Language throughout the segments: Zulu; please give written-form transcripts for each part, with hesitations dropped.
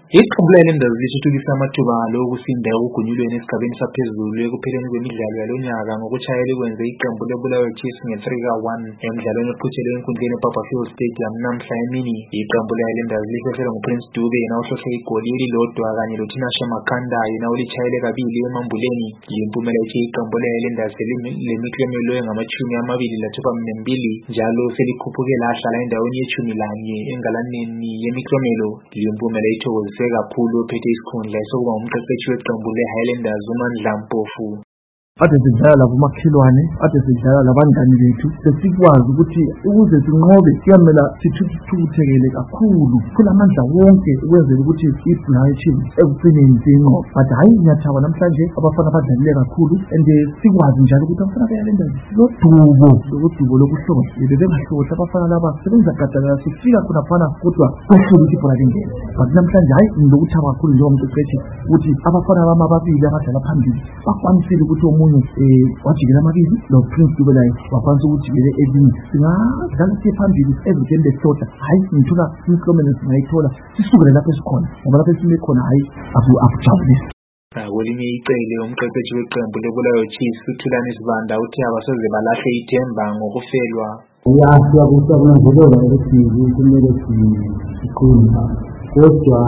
Iqembu le-Highlanders lithuthukise amathuba alo okusinda ekugunyulweni esigabeni saphezulu ekupheleni kwemidlalo yalonyaka ngokushaya likwenze iqembu leBulawayo Chiefs nge-3-1 emidlalweni oqhutshelwe enkundleni eBarberfield Stadium namhla emini. Iqembu le-Highlanders lihloshelwe nguPrince Dube yena ohlohle igoli elilodwa kanye loTinashe Makhanda yena olitshayele kabili emambuleni. Limpumela ithi iqembu le-Highlanders lemiklomelo engama-22 njalo selikhuphuke lahlala endaweni ye-11 engalaneni yemiklomelo. Limpumela ithokozise kakhulu ophethe isikhundla sokuba umqeqeshi weqembu le-Highlanders uMandla Mpofu. Ade sidlala labomakhelwane, ade sidlala labangani bethu, sesikwazi ukuthi ukuze sinqobe kuyamela sithuthukele kakhulu kulamandla wonke ukwenzela ukuthi iBulawayo Chiefs ekugcineni sinqobe. But hayi ngiyathaba namhlanje abafana badlalile kakhulu and sikwazi njalo ukuthi abafana be-Highlanders lodubo lokuhlohla bebengahlohla abafana laba sebenza gadalala sifika khonaphana kodwa kwehlula ukuthi ibhola lingene. But namhlanje hayi ngilokuthaba kakhulu njengomqeqeshi ukuthi abafana bami ababili abadlala phambili bakwanisile ukuthi wajikela amabili lo Prince Dube laye wakwanisa ukujikela elinye. Singadlala siye phambili evikeni lesihlola, hayi ngithola imiklomelo singayithola sisukele lapho esikhona ngoba lapho esime khona hayi akujabulisi. Kwelinye icele umqeqeshi weqembu leBulawayo Chiefs uThulani Sibanda uthi abasoze balahle ithemba ngokufelwa. Siyakunanzelela ukuthi kumele sikhuluma kodwa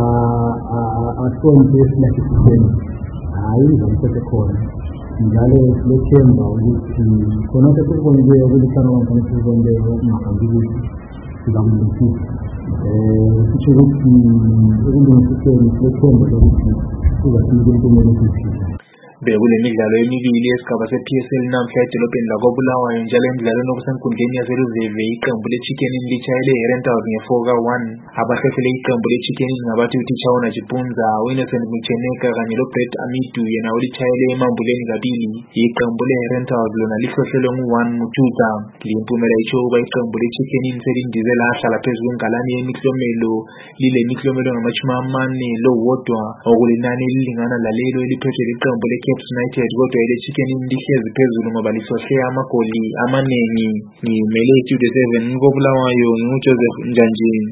asonke esilahle sithemba hayi ngomthetho khona njalo silethemba ukuthi khona sekubonile ukulithana kwangathi sizonke ngahambile sizakulungisa kusho ukuthi ukulungisiseni silethemba lokuthi sizafika empilweni esiphila. Bekule midlalo emibili yesigaba se-PSL namhla edolobheni lakoBulawayo njalo emidlalweni okusenkundleni yaseReserve iqembu le-Chicken Inn litshayele i-Rentals nge-4-1. Abahlohlela iqembu le-Chicken Inn ngabathi uTichaona Chipunza, Innocent Mcheneka kanye loBrett Amidu yena olitshayele emambuleni kabili. Iqembu le-Rentals lona lihlohlelwe ngu-1 Mutuza. Limpumela itsho ukuba iqembu le-Chicken Inn selindize lahlala phezu kwengalane yemiklomelo lilemiklomelo ngama-41 okulinani elilingana lalelo eliphethwe liqembu le-Cape United kodwa ile-Chicken Inn lihlezi phezulu ngoba lihlohle amagoli amanengi. Ngimele iStudio 7 koBulawayo nginguJoseph Njanjini.